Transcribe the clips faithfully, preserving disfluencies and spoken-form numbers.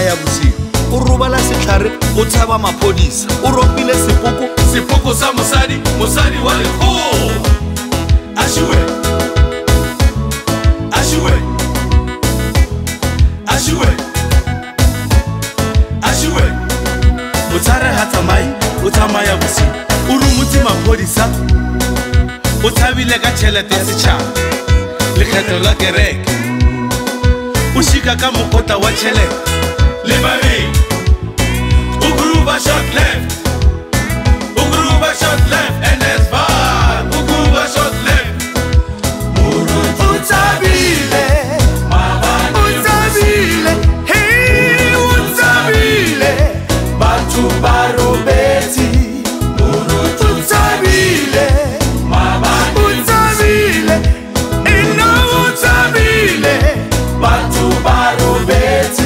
ya bosigo o robala setlhare o tshaba maphodisa o ropile sepoko sepoko sa mosadi mosadi wa lekgowa ashiwe ashiwe ashiwe ashiwe o tshare ha tsamai o tsamaya bosigo o rumutse maphodisa o tshabile ka tšhelete ya setšhaba lekgetho la kereke o shika ka mokota wa tšhelete le babedi o gruba shot left o gruba shot left and it's fine o gruba shot left o tshabile o tshabile hey o tshabile batho ba robetse o tshabile o tshabile eno o tshabile batho ba robetse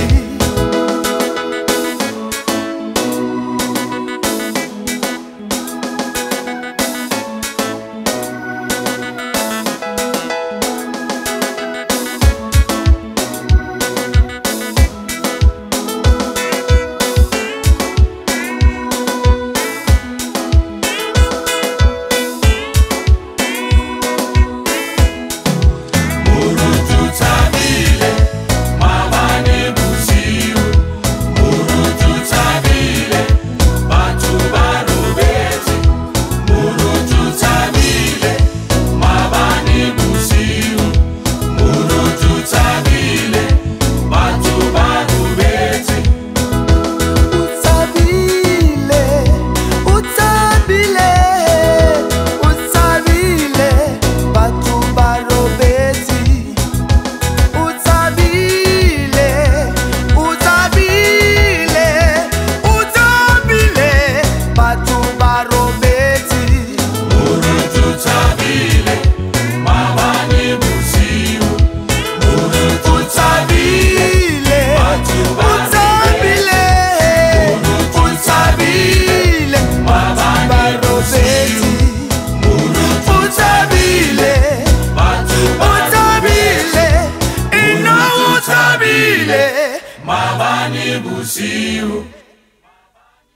Mabani busiu